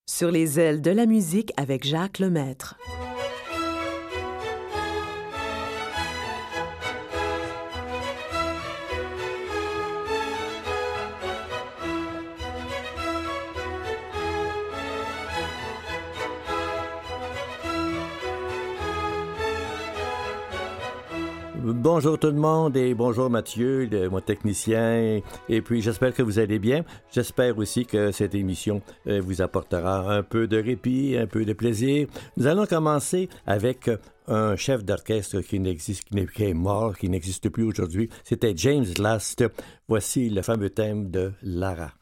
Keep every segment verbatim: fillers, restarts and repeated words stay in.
Sur les ailes de la musique avec Jacques Lemaître. Bonjour tout le monde et bonjour Mathieu, le, mon technicien, et puis j'espère que vous allez bien. J'espère aussi que cette émission euh, vous apportera un peu de répit, un peu de plaisir. Nous allons commencer avec un chef d'orchestre qui n'existe, qui, qui est mort, qui n'existe plus aujourd'hui. C'était James Last. Voici le fameux thème de Lara.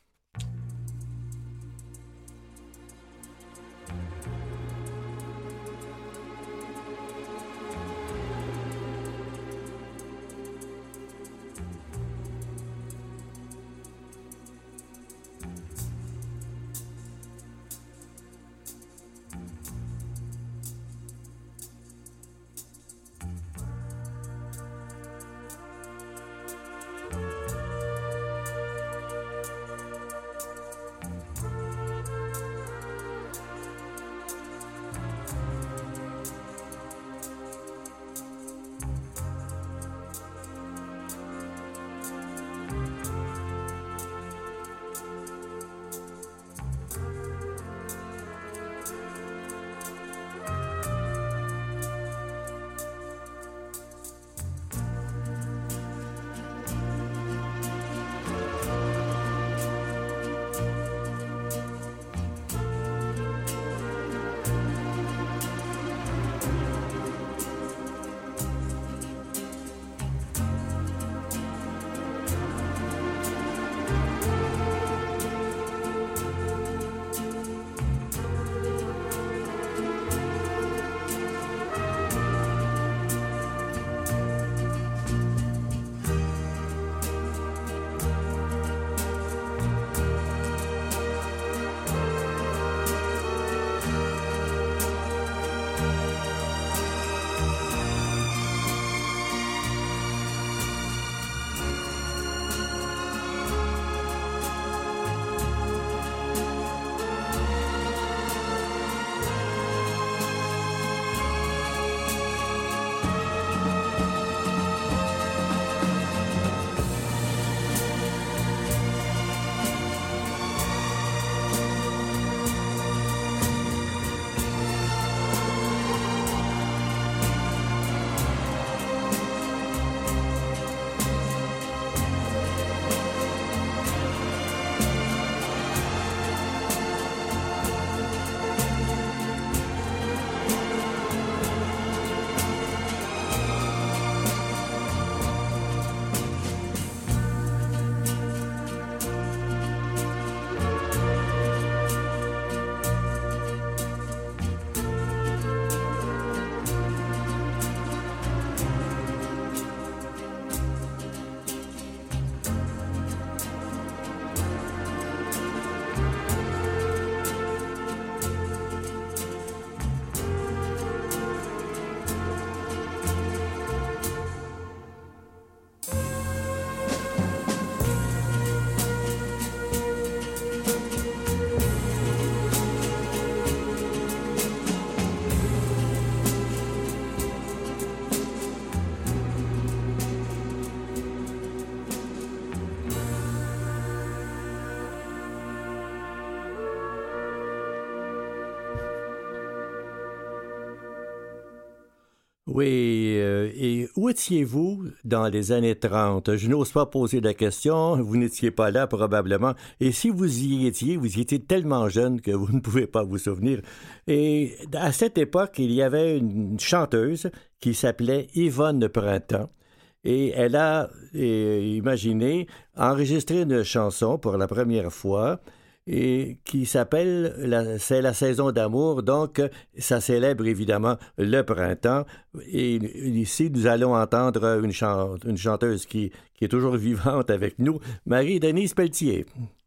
Oui, euh, et où étiez-vous dans les années trente? Je n'ose pas poser la question, vous n'étiez pas là probablement, et si vous y étiez, vous y étiez tellement jeune que vous ne pouvez pas vous souvenir. Et à cette époque, il y avait une chanteuse qui s'appelait Yvonne Printemps, et elle a, et, imaginez, enregistré une chanson pour la première fois, et qui s'appelle la, c'est la saison d'amour, donc ça célèbre évidemment le printemps. Et ici, nous allons entendre une, chante, une chanteuse qui, qui est toujours vivante avec nous, Marie-Denise Pelletier.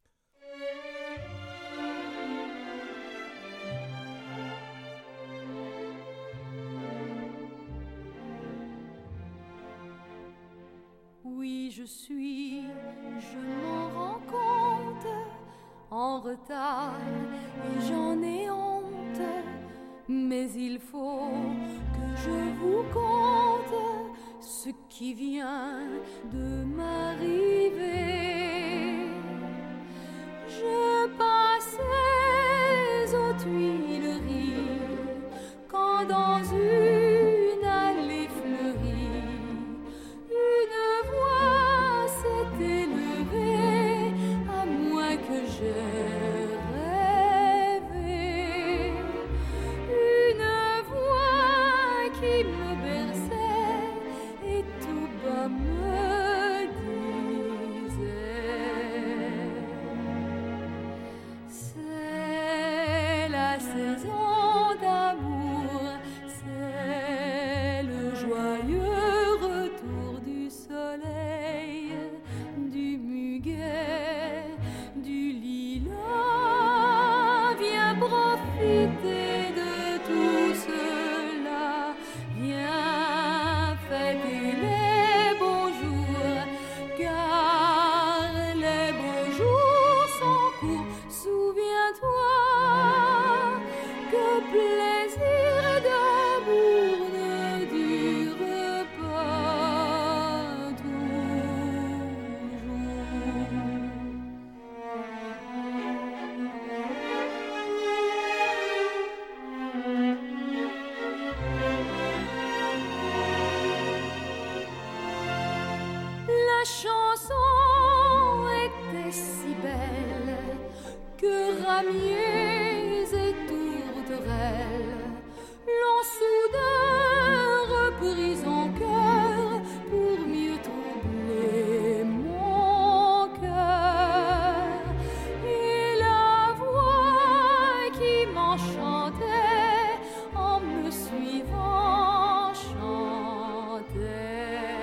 Oui, je suis, je m'en rends compte, en retard, et j'en ai mais il faut que je vous conte ce qui vient de m'arriver. Je passais aux Tuileries quand dans une allée fleurie, une voix s'est élevée, à moins que j'ai rêvé. Une voix qui me berçait et tout bas me disait: c'est la saison d'amour, c'est le joyeux retour du soleil, du muguet, du lilas. Viens profiter de tout cela, viens fêter les beaux jours, car les beaux jours sont courts. Souviens-toi que plaisir d'amour ne dure pas toujours. La chanson était si belle que ramiers et tourterelles l'ont soudain reprise en chœur pour mieux troubler mon cœur. Et la voix qui m'enchantait en me suivant chantait: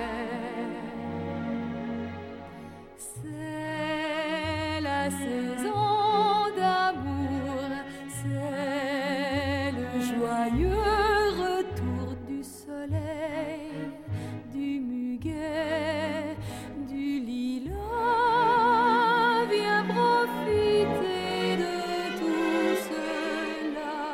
c'est la saison d'amour, c'est le joyeux retour du soleil, du muguet, du lilas. Viens profiter de tout cela,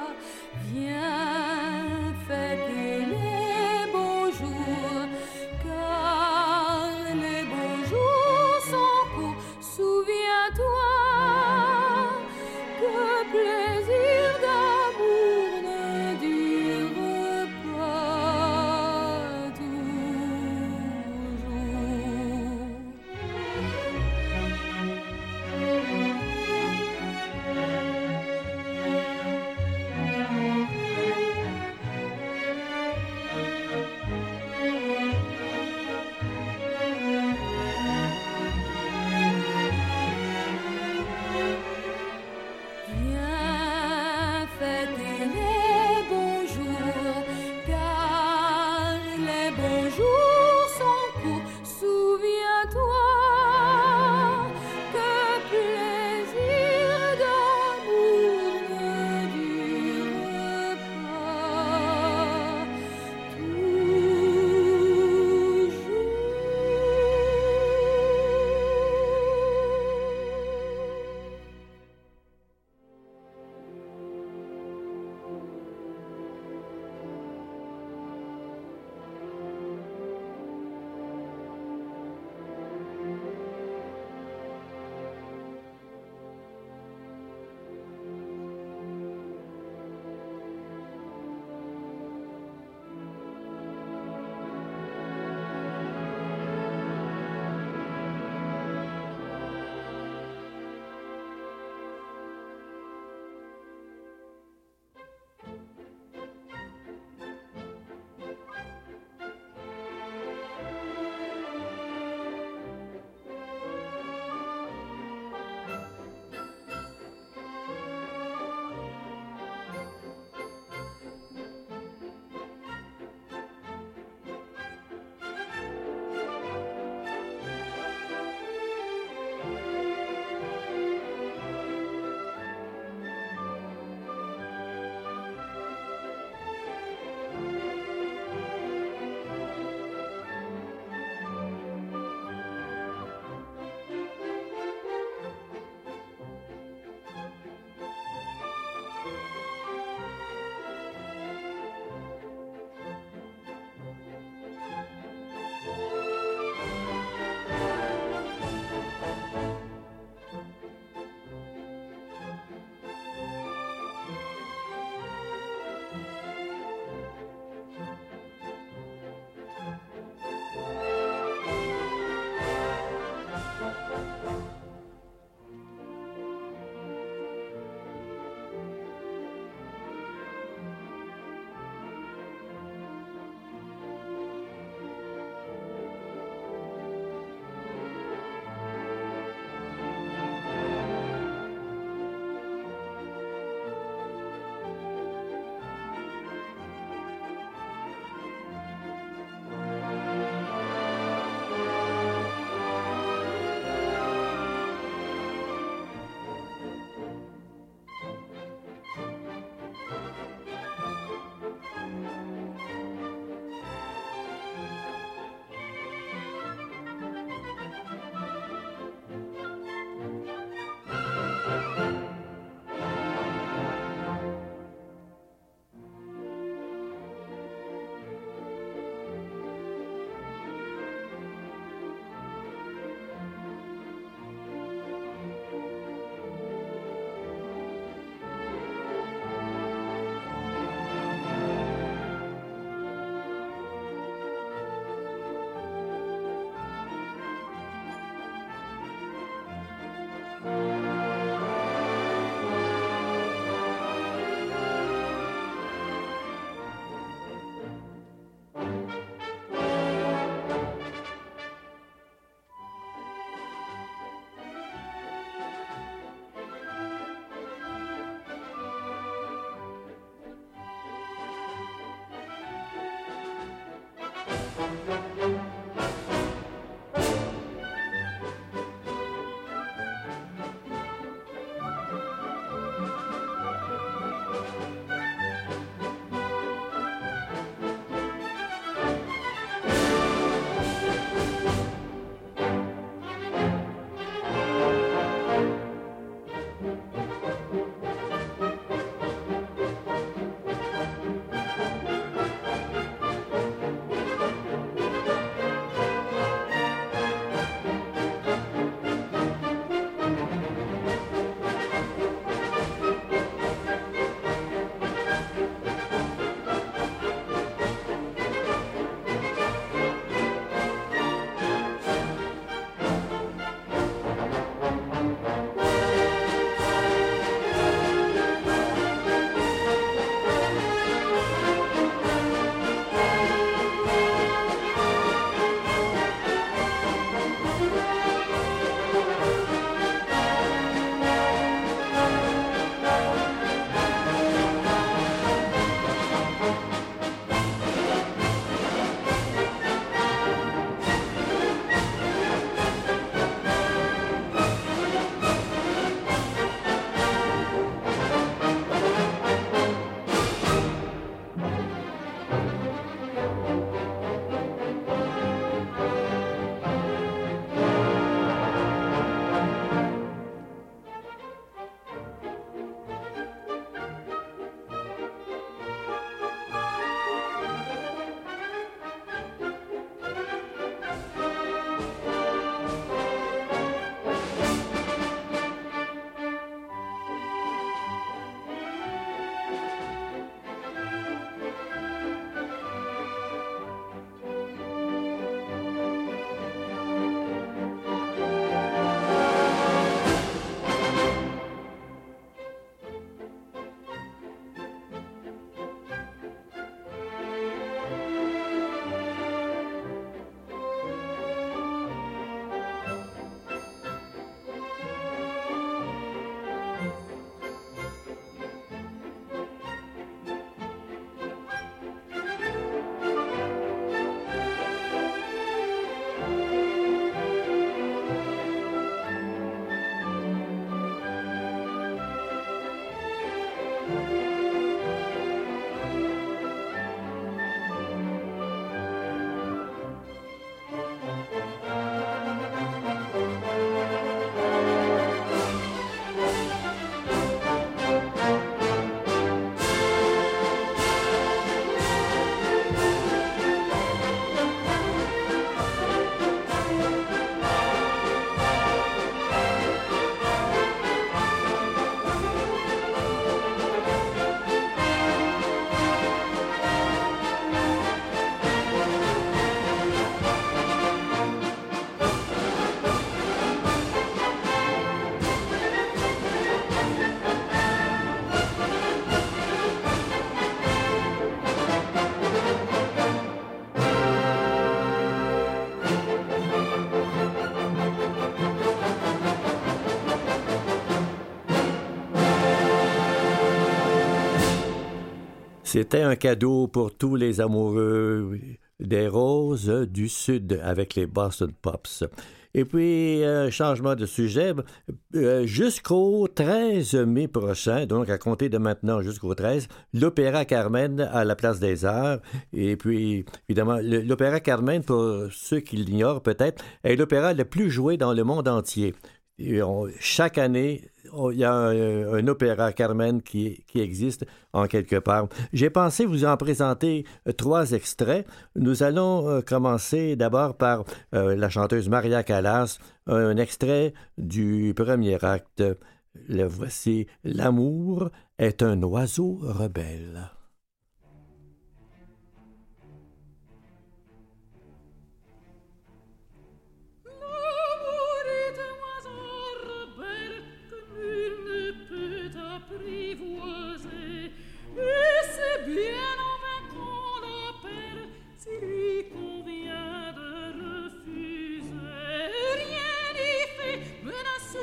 C'était un cadeau pour tous les amoureux des roses du Sud avec les Boston Pops. Et puis, euh, changement de sujet, euh, jusqu'au treize mai prochain, donc à compter de maintenant jusqu'au treize, l'Opéra Carmen à la Place des Arts. Et puis, évidemment, le, l'Opéra Carmen, pour ceux qui l'ignorent peut-être, est l'opéra le plus joué dans le monde entier. Et on, chaque année, on, il y a un, un opéra Carmen qui, qui existe en quelque part. J'ai pensé vous en présenter euh, trois extraits. Nous allons euh, commencer d'abord par euh, la chanteuse Maria Callas, un extrait du premier acte. Le voici, L'amour est un oiseau rebelle.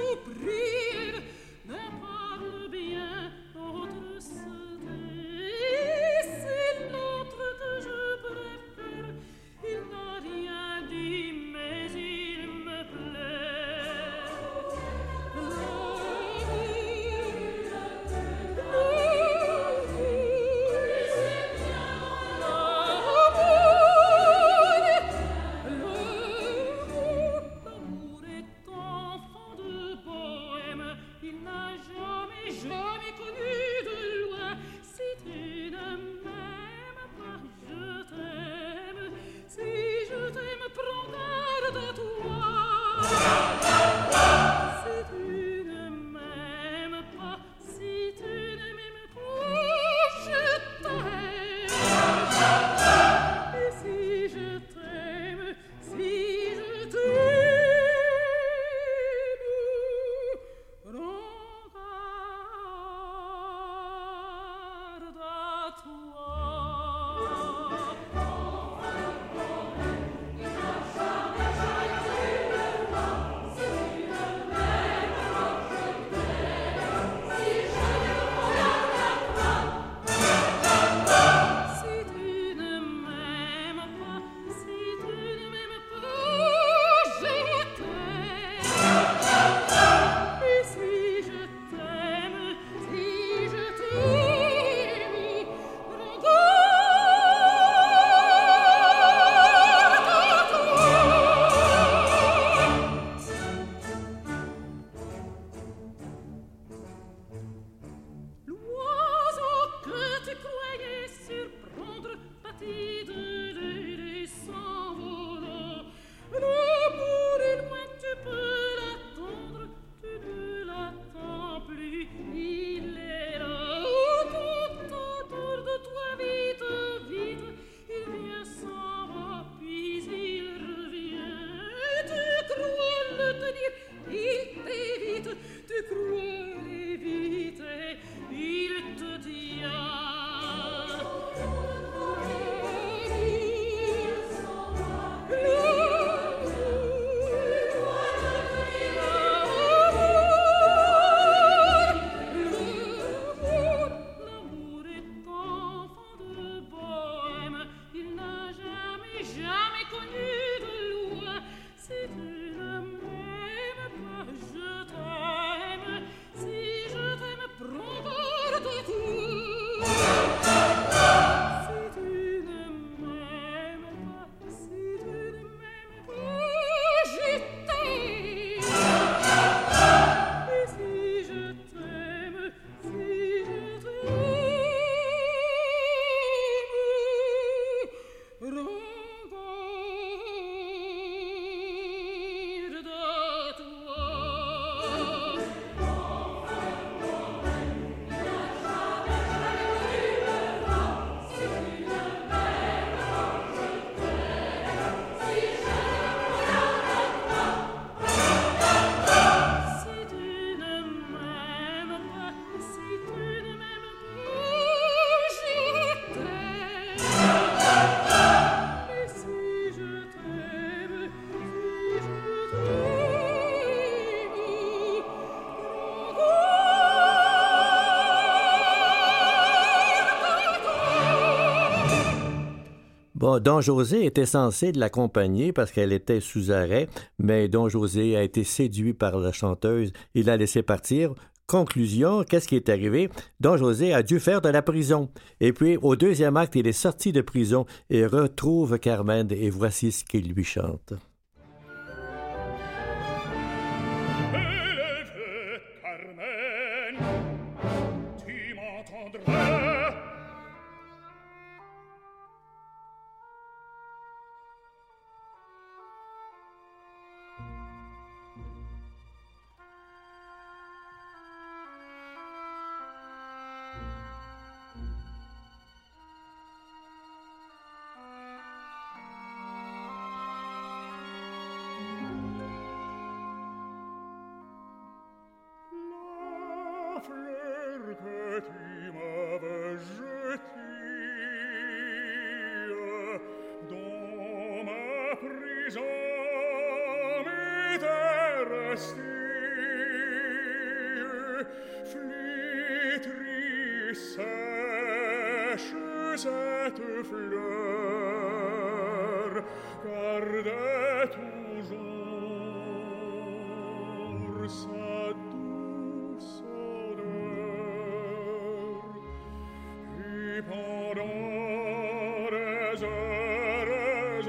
Prière, ne parle bien notre santé. Bon, Don José était censé l'accompagner parce qu'elle était sous arrêt, mais Don José a été séduit par la chanteuse. Il l'a laissé partir. Conclusion, qu'est-ce qui est arrivé? Don José a dû faire de la prison. Et puis, au deuxième acte, il est sorti de prison et retrouve Carmen, et voici ce qu'il lui chante. Carmen, tu m'entendras? Fleur que tu m'avais jetée dans ma prison m'était restée, flétrie, sèche cette fleur, gardait toujours sa douce odeur. Et pendant des heures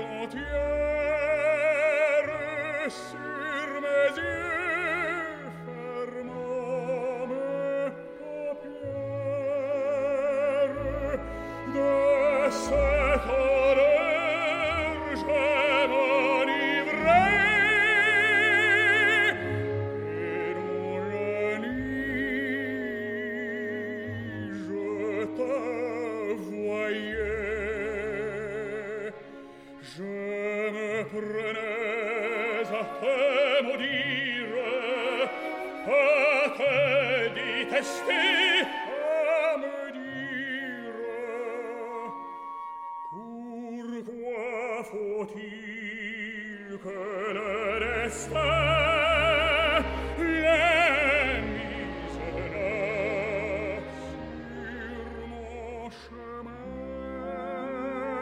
entières, sur mes yeux fermant mes paupières, de cette odeur je m'enivrais, et dans la nuit je te voyais. Je me prenais à te maudire, à te détester, à me dire: pourquoi faut-il que le destin l'ait mise là sur mon chemin?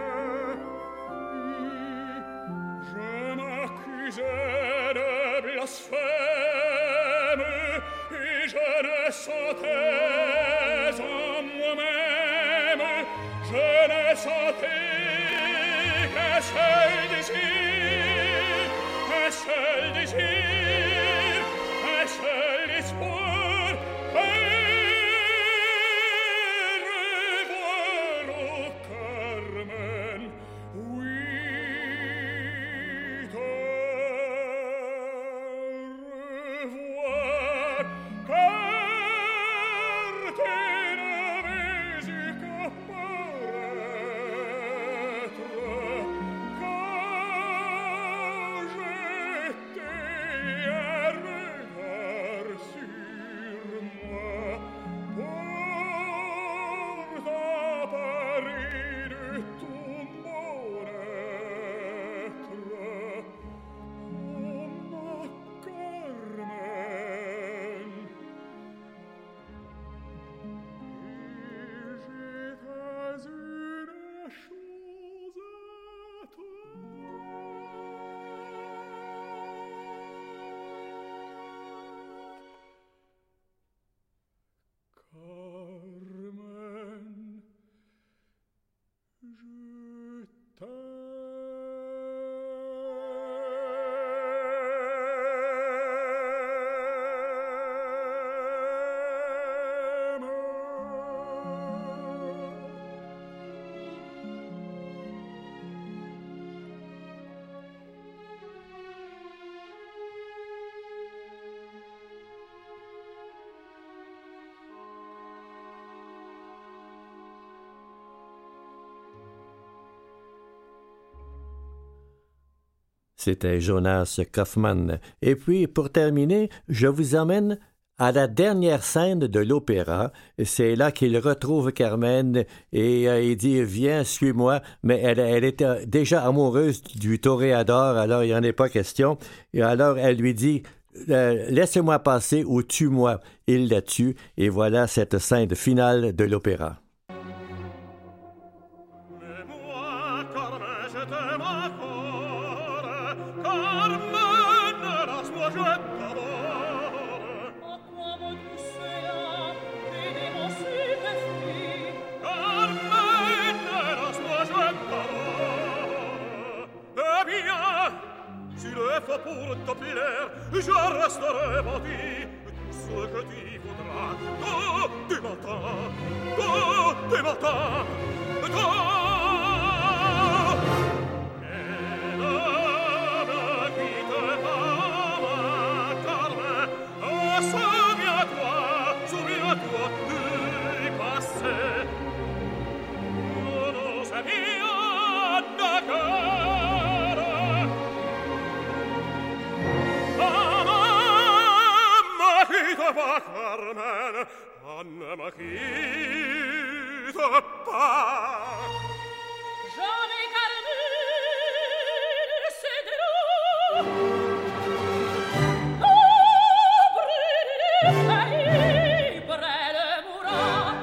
Je m'accusais de blasphème et je ne sentais en moi-même, je ne sentais qu'un seul désir, un seul désir, un seul espoir, revoir, oh Carmen, oui, te revoir, car tu n'avais eu qu'à paraître quand j'étais un regard sur moi, portant Paris de tout mon être. Oh, ma Carmen, et j'étais une chose à Carmen, je t'aime. C'était Jonas Kaufmann. Et puis, pour terminer, je vous emmène à la dernière scène de l'opéra. C'est là qu'il retrouve Carmen et euh, il dit « Viens, suis-moi ». Mais elle, elle était déjà amoureuse du toréador, alors il n'y en est pas question. Et alors, elle lui dit euh, « Laissez-moi passer ou tue-moi ». Il la tue et voilà cette scène finale de l'opéra. Mais moi, Carmen, pour te plaire, je resterai bâti. Ce que tu voudras, tous tes matins, tous tes matins, tous. Et ne me quitte pas, ma Carmen, oh, souviens-toi, souviens-toi du passé. Nos amis de cœur, ne me quitte pas, Carmen, ne me quitte pas. Jamais Carmen, c'est de nous. Oh, brûle Paris, près de Murat.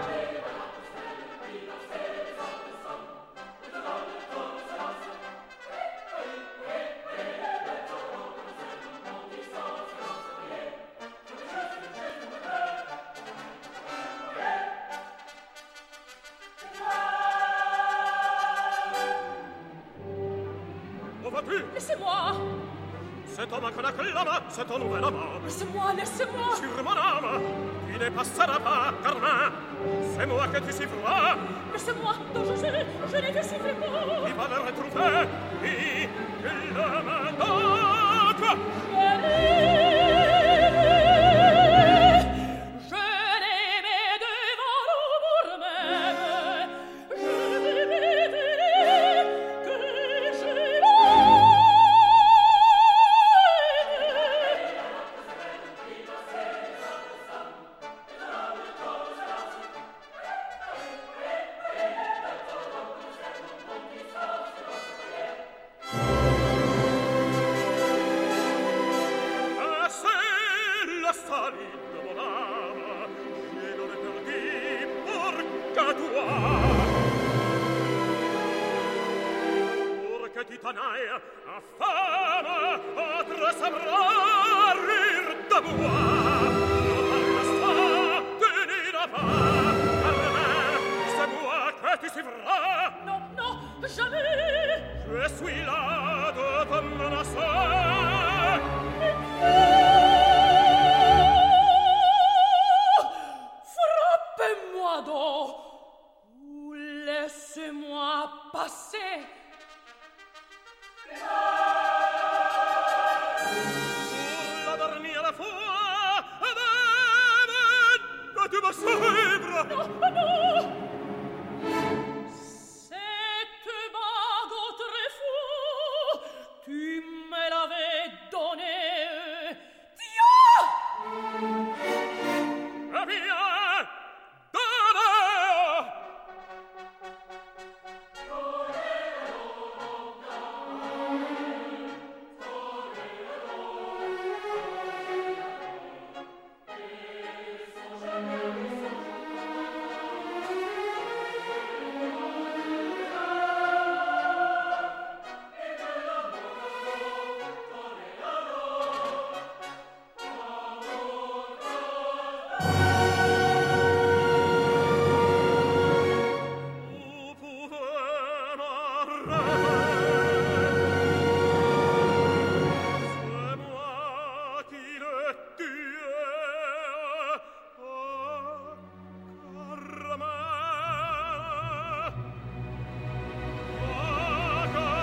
Où vas-tu? Laissez-moi, Cet homme qu'on acclame, c'est ton nouvel amant. laissez-moi, laissez-moi. Sur mon âme, tu ne passeras pas, Carmen. C'est moi que tu siffleras. Laissez-moi, dont je sais, je ne te siffle pas. Il va le retrouver, et il me manque. Je l'aimais devant l'amour même. Je répétais que je l'aimais. Ah, c'est la salite de mon âme. Je l'aurais perdu pour que toi. Pour que tu t'en ailles, infâme, entre ses bras, rire de moi. Non, ça, tu n'iras pas, Carmen, c'est moi que tu suivras. Non, non, jamais. Je suis là de te menacer. Frappez-moi donc, ou laissez-moi passer. Pour la dernière fois, Madame, tu me suivre. Non, non. Cette bague autrefois, tu me l'avais donnée. Tiens! Eh bien, donnez! Vous pouvez m'arrêter. C'est moi qui l'ai tué. Oh, Carmen. Oh,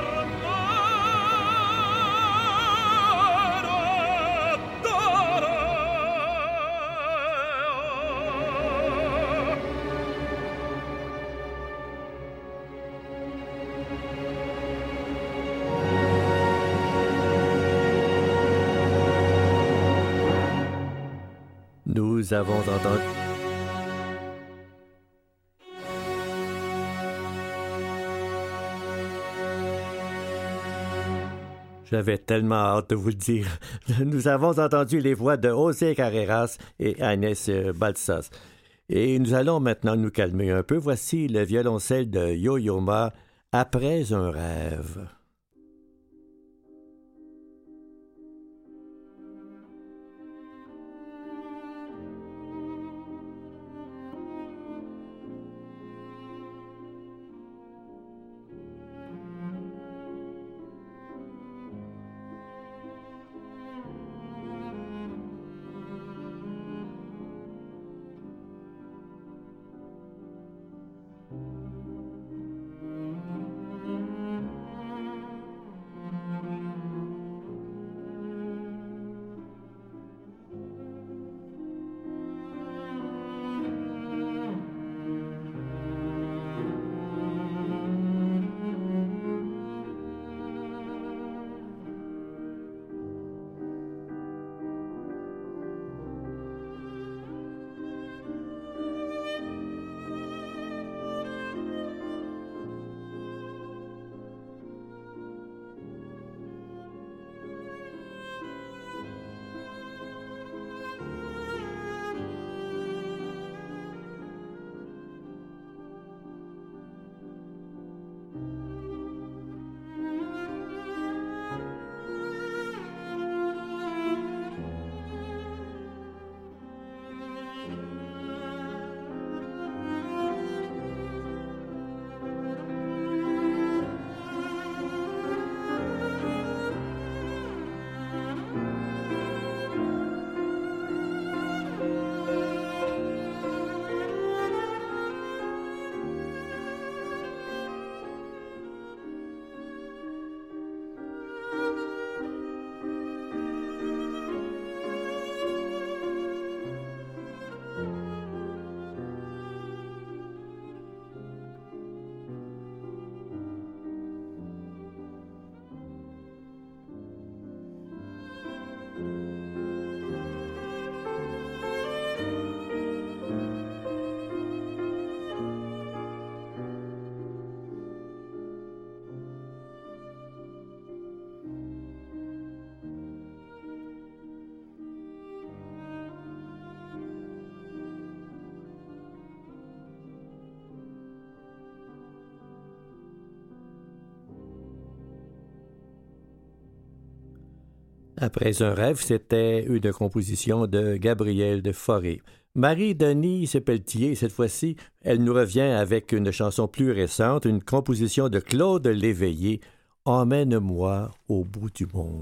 Carmen. Nous avons entendu. J'avais tellement hâte de vous le dire. Nous avons entendu les voix de José Carreras et Agnès Balsas. Et nous allons maintenant nous calmer un peu. Voici le violoncelle de Yo-Yo Ma, Après un rêve. Après un rêve, c'était une composition de Gabriel de Fauré. Marie-Denise Pelletier, cette fois-ci, elle nous revient avec une chanson plus récente, une composition de Claude Léveillé, « Emmène-moi au bout du monde ».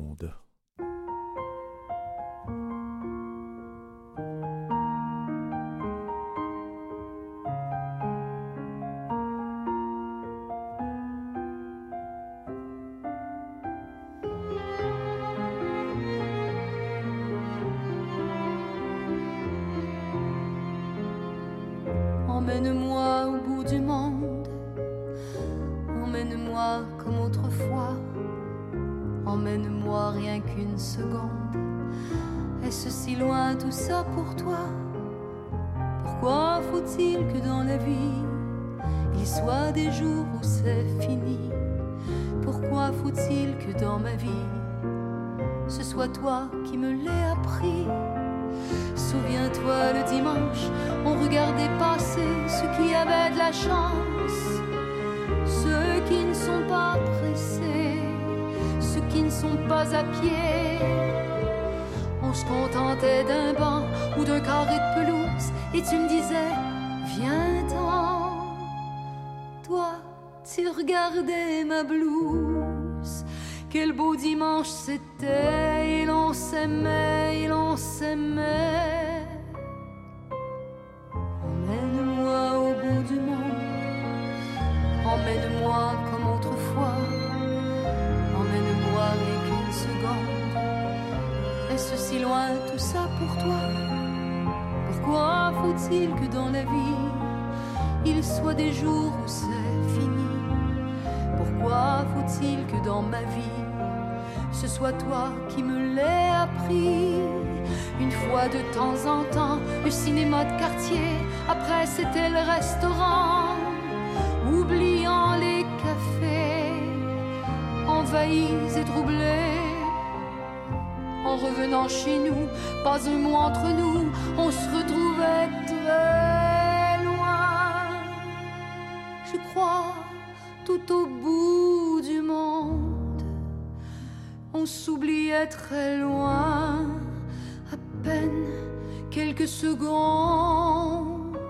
Emmène-moi au bout du monde, emmène-moi comme autrefois, emmène-moi rien qu'une seconde. Est-ce si loin tout ça pour toi? Pourquoi faut-il que dans la vie il soit des jours où c'est fini? Pourquoi faut-il que dans ma vie ce soit toi qui me l'aies appris? Souviens-toi le dimanche, on regardait passer ceux qui avaient de la chance, ceux qui ne sont pas pressés, ceux qui ne sont pas à pied. On se contentait d'un banc ou d'un carré de pelouse et tu me disais, viens-t'en. Toi, tu regardais ma blouse. Quel beau dimanche c'était, et l'on s'aimait, et l'on s'aimait. Emmène-moi au bout du monde, emmène-moi comme autrefois, emmène-moi rien qu'une seconde. Est-ce si loin tout ça pour toi? Pourquoi faut-il que dans la vie il soit des jours où c'est fini? Pourquoi faut-il que dans ma vie ce soit toi qui me l'aies appris? Une fois de temps en temps, le cinéma de quartier, après c'était le restaurant. Oubliant les cafés, envahis et troublés. En revenant chez nous, pas un mot entre nous, on se retrouvait très loin. Je crois tout au bout du monde, on s'oubliait très loin, à peine quelques secondes.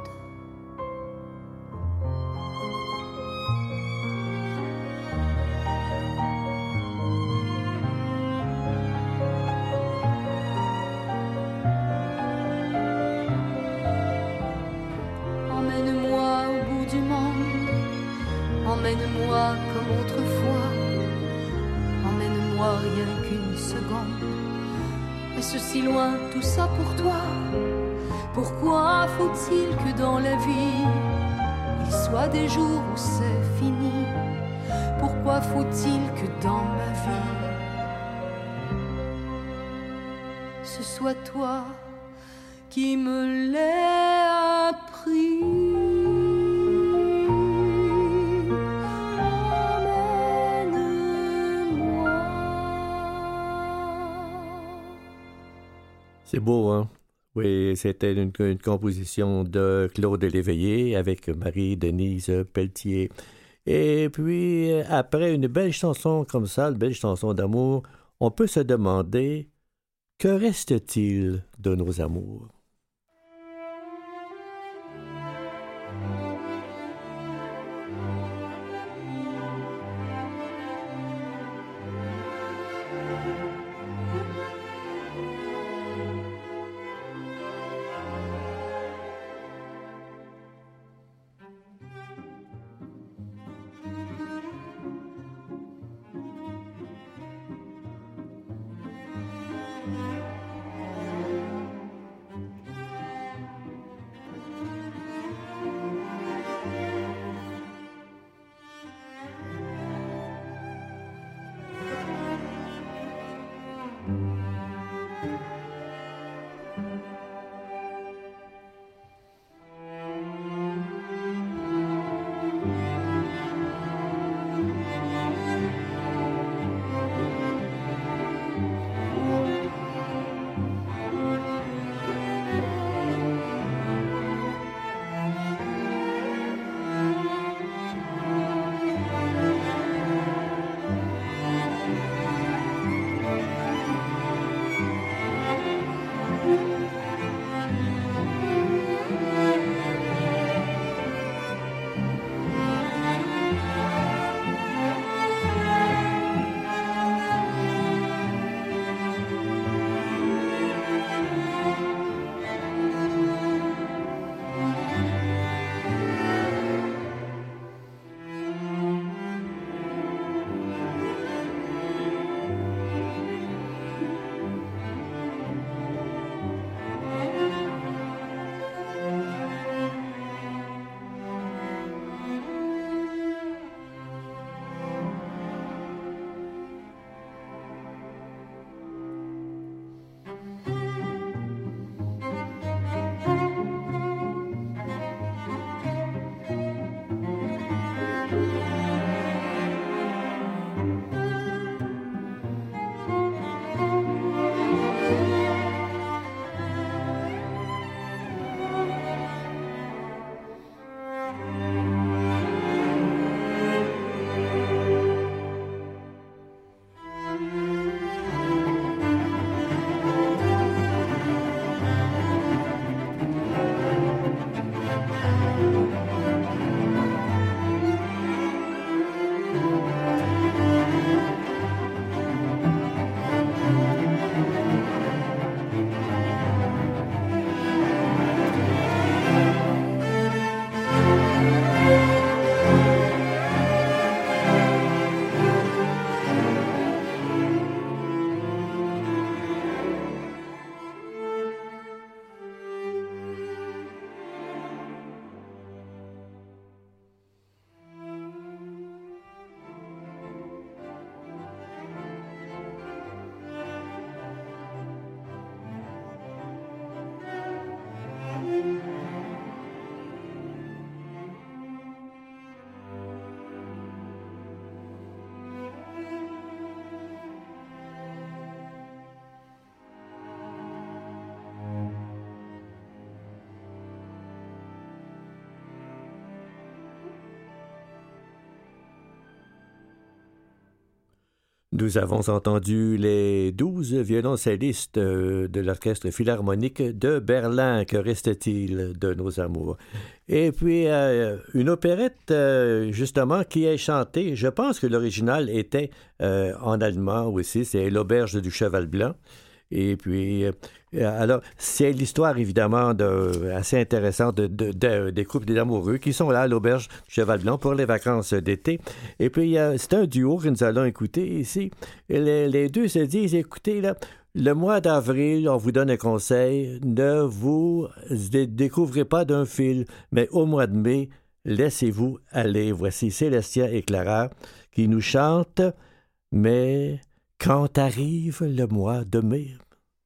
Emmène-moi au bout du monde, emmène-moi comme autrefois, emmène-moi rien qu'une seconde. Est-ce si loin tout ça pour toi? Pourquoi faut-il que dans la vie il soit des jours où c'est fini? Pourquoi faut-il que dans ma vie ce soit toi qui me l'aies appris? C'est beau, hein? Oui, c'était une, une composition de Claude Léveillé avec Marie-Denise Pelletier. Et puis, après une belle chanson comme ça, une belle chanson d'amour, on peut se demander, que reste-t-il de nos amours? Nous avons entendu les douze violoncellistes de l'Orchestre Philharmonique de Berlin. Que reste-t-il de nos amours? Et puis, euh, une opérette, euh, justement, qui est chantée. Je pense que l'original était euh, en allemand aussi. C'est L'Auberge du Cheval Blanc. Et puis, euh, alors, c'est l'histoire, évidemment, de, assez intéressante de, de, de, des couples d'amoureux qui sont là à l'Auberge du Cheval Blanc pour les vacances d'été. Et puis, euh, c'est un duo que nous allons écouter ici. Et les, les deux se disent, écoutez, là, le mois d'avril, on vous donne un conseil, ne vous dé- découvrez pas d'un fil, mais au mois de mai, laissez-vous aller. Voici Célestia et Clara qui nous chantent, mais quand arrive le mois de mai.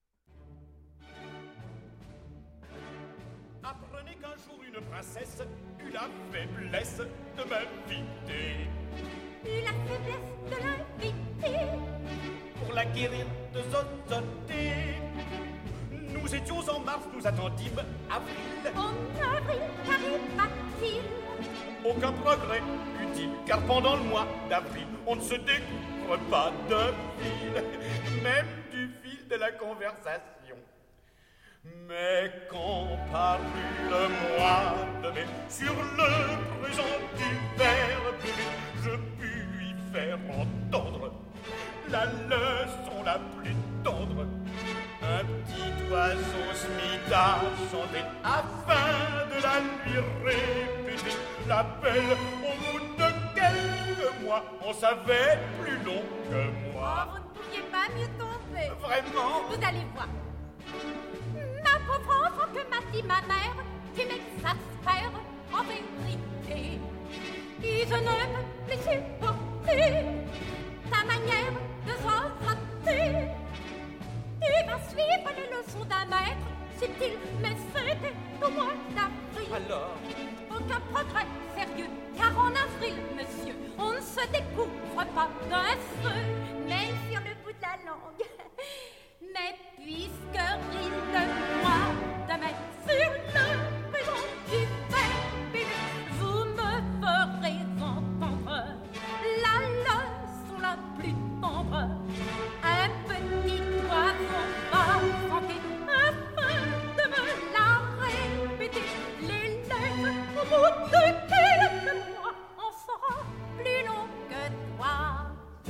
Princesse eut la faiblesse de m'inviter. Eut la faiblesse de l'inviter. Pour la guérir de zozoter. Nous étions en mars, nous attendîmes avril. En avril arriva-t-il. aucun progrès utile, car pendant le mois d'avril, on ne se découvre pas de fil, même du fil de la conversation. Mais quand parut le mois de mai, sur le présent du verbe, je pus lui faire entendre la leçon la plus tendre. Un petit oiseau se mit à chanter afin de la lui répéter. La belle, au bout de quelques mois, on savait plus long que moi. Oh, vous ne pouviez pas mieux tomber. Vraiment? Vous allez voir. Ma pauvre enfant, que m'a dit ma mère, tu m'exaspères en vérité. Et je ne peux plus supporter ta manière de s'entrater. Tu vas suivre les leçons d'un maître subtil, mais c'était au mois d'avril. Alors? Aucun progrès sérieux, car en avril, monsieur, on ne se découvre pas d'un feu, même sur le bout de la langue. Mais puisque il de moi de mettre sur le présent du verbe, vous me ferez entendre la leçon la plus tendre. Un petit oiseau va chanter afin de me la répéter. L'élève, au bout de quelques mois, en sera plus long que toi.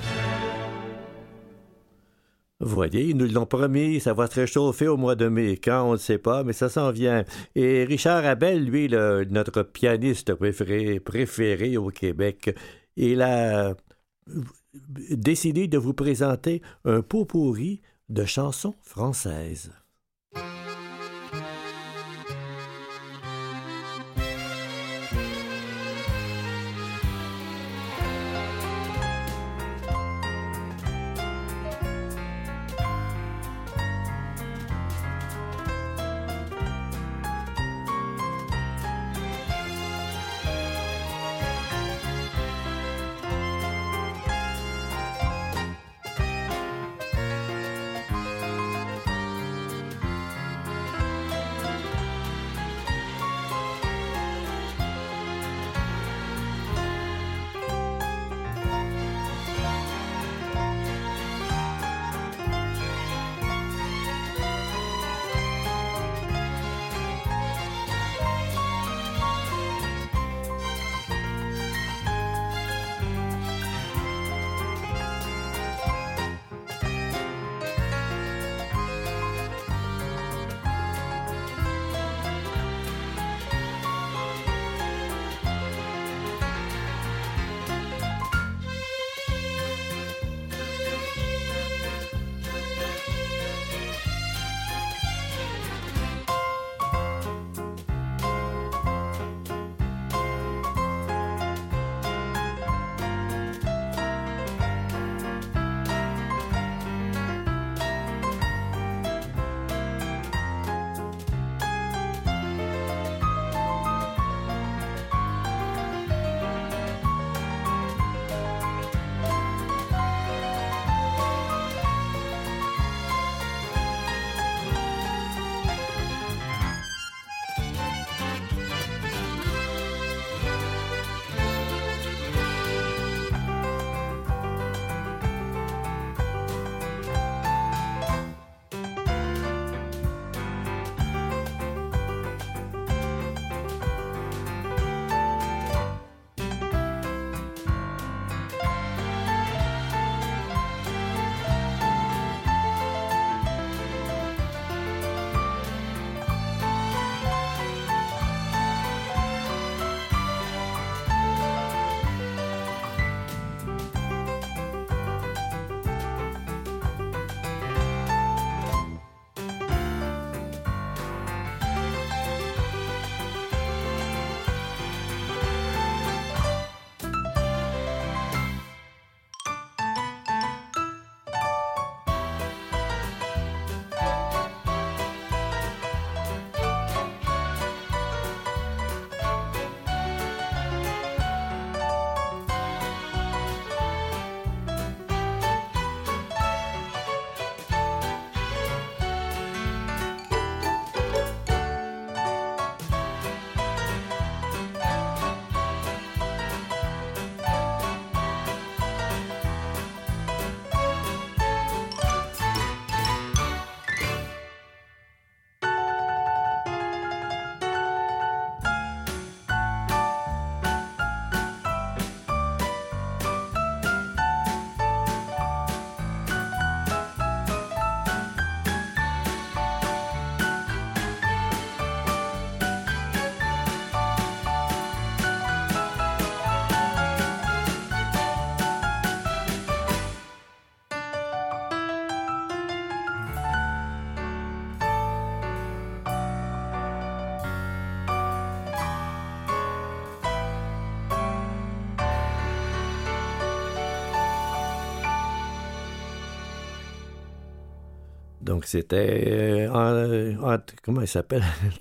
Vous voyez, ils nous l'ont promis, ça va se réchauffer au mois de mai. Quand, on ne sait pas, mais ça s'en vient. Et Richard Abel, lui, le, notre pianiste préféré, préféré au Québec, il a décidé de vous présenter un pot-pourri de chansons françaises. Donc, c'était... Euh, en, en, comment il s'appelle?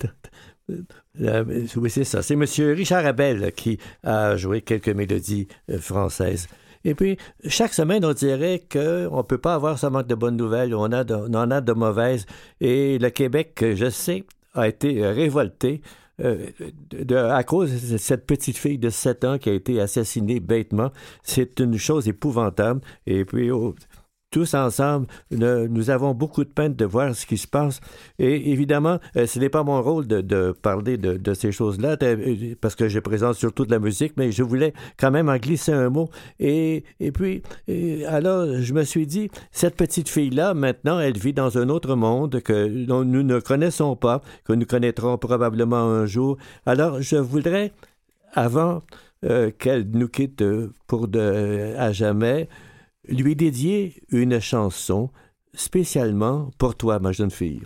Oui, c'est ça. C'est M. Richard Abel qui a joué quelques mélodies euh, françaises. Et puis, chaque semaine, on dirait qu'on ne peut pas avoir seulement de bonnes nouvelles, on, a de, on en a de mauvaises. Et le Québec, je sais, a été révolté euh, de, de, à cause de cette petite fille de sept ans qui a été assassinée bêtement. C'est une chose épouvantable. Et puis... Oh, tous ensemble, ne, nous avons beaucoup de peine de voir ce qui se passe. Et évidemment, euh, ce n'est pas mon rôle de, de parler de, de ces choses-là, de, parce que je présente surtout de la musique, mais je voulais quand même en glisser un mot. Et, et puis, et alors, je me suis dit, cette petite fille-là, maintenant, elle vit dans un autre monde que dont nous ne connaissons pas, que nous connaîtrons probablement un jour. Alors, je voudrais, avant euh, qu'elle nous quitte pour de, à jamais, lui dédier une chanson spécialement pour toi, ma jeune fille.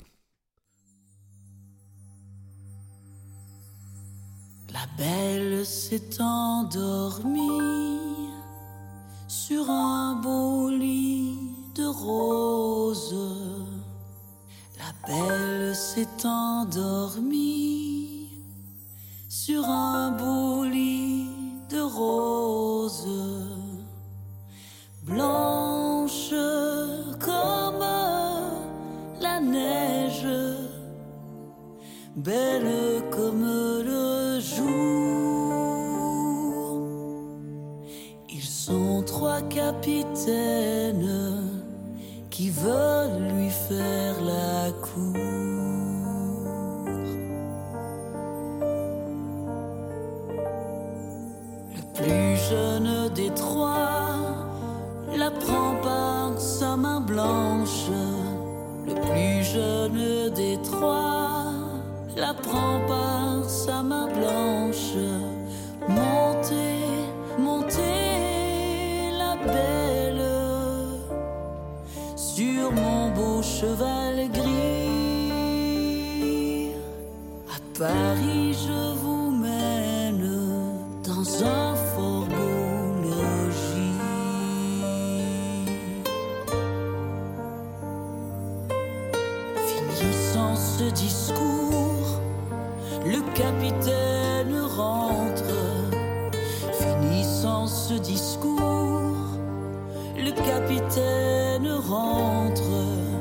La belle s'est endormie sur un beau lit de roses. La belle s'est endormie sur un beau lit de roses. Blanche comme la neige, belle comme le jour. Ils sont trois capitaines qui veulent lui faire la cour. Le plus jeune des trois la prend par sa main blanche. Le plus jeune des trois la prend par sa main blanche. Montez, montez la belle sur mon beau cheval gris. À Paris je vous mène dans un fort beau logis. Finissant ce discours, le capitaine rentre. Finissant ce discours, le capitaine rentre.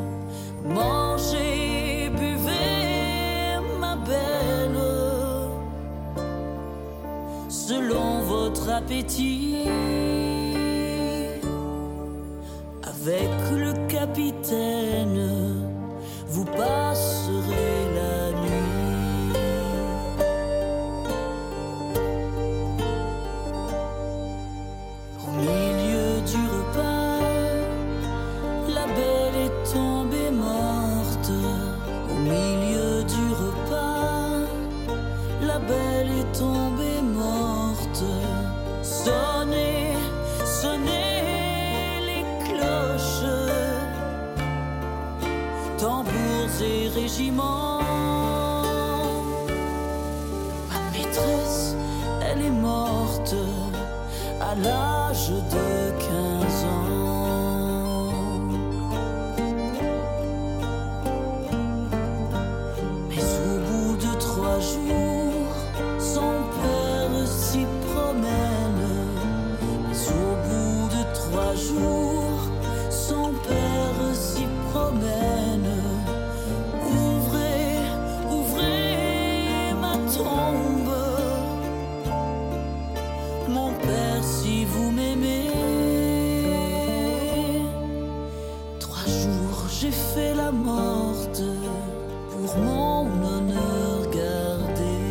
Mangez, buvez, ma belle, selon votre appétit. Avec le capitaine, vous passerez la nuit. Au milieu du repas, la belle est tombée morte. Au milieu du repas, la belle est tombée morte. Sonnez, sonnez les cloches, tambours et régiments. Ma maîtresse, elle est morte à l'âge de quinze ans. Mais au bout de trois jours, son père s'y promène. Mais au bout de trois jours, son père s'y promène. Ouvrez, ouvrez ma tombe, mon père, si vous m'aimez. Trois jours j'ai fait la morte pour mon honneur gardé.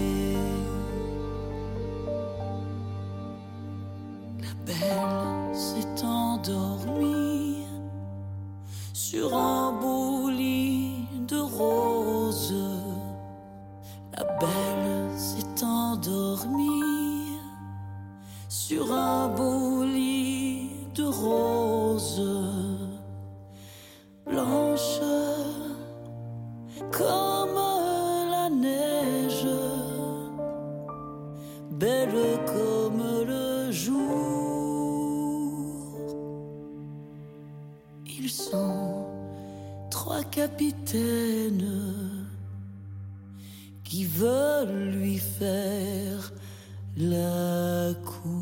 La belle s'est endormie sur un beau lit de roses. La belle s'est endormie sur un beau lit de roses. Blanche comme la neige, belle comme le jour. Ils sont trop trois capitaines qui veulent lui faire la cour.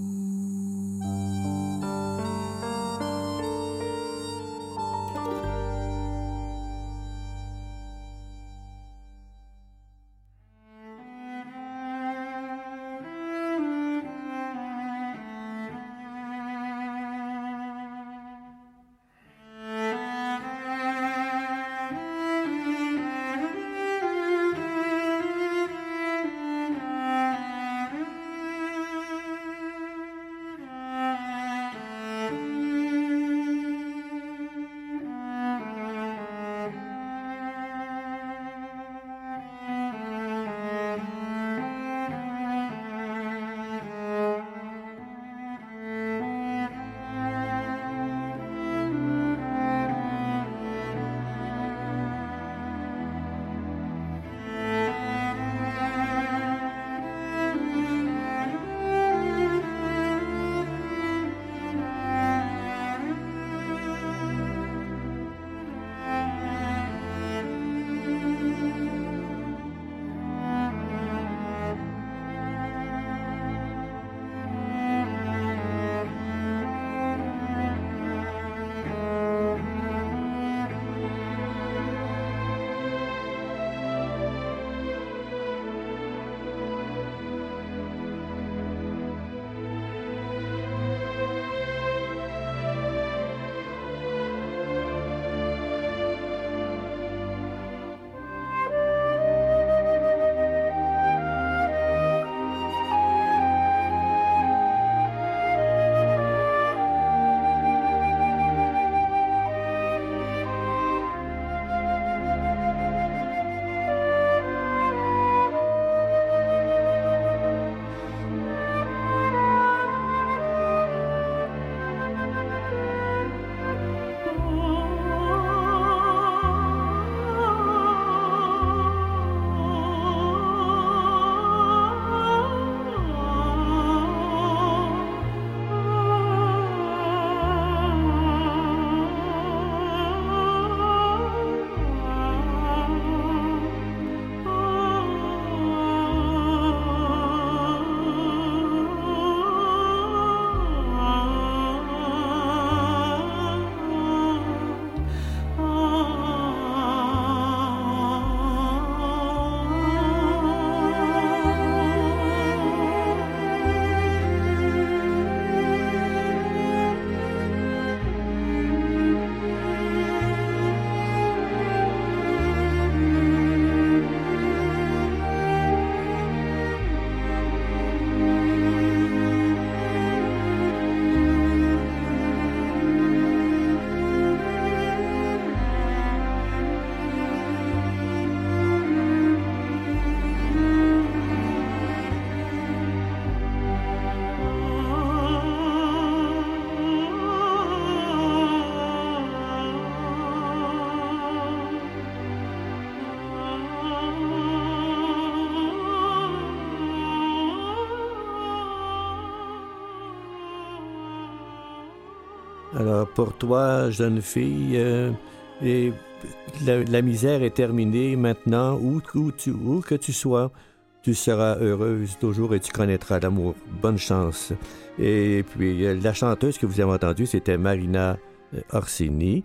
Alors, pour toi, jeune fille, euh, et la, la misère est terminée maintenant. Où, où, tu, où que tu sois, tu seras heureuse toujours et tu connaîtras l'amour. Bonne chance. Et puis, la chanteuse que vous avez entendue, c'était Marina Orsini.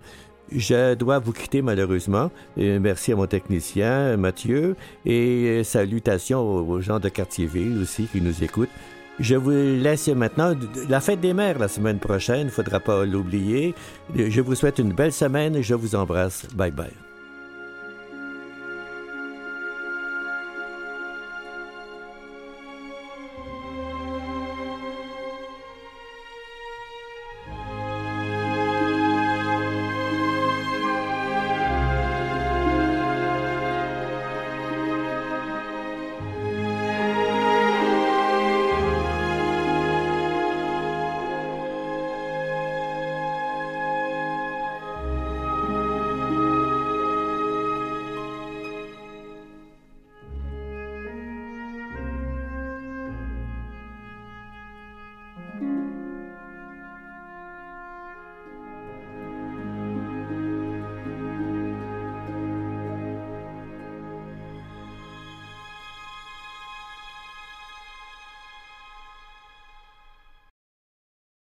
Je dois vous quitter malheureusement. Et merci à mon technicien, Mathieu, et salutations aux gens de Quartier-Ville aussi qui nous écoutent. Je vous laisse maintenant. La fête des mères la semaine prochaine, il ne faudra pas l'oublier. Je vous souhaite une belle semaine et je vous embrasse. Bye bye.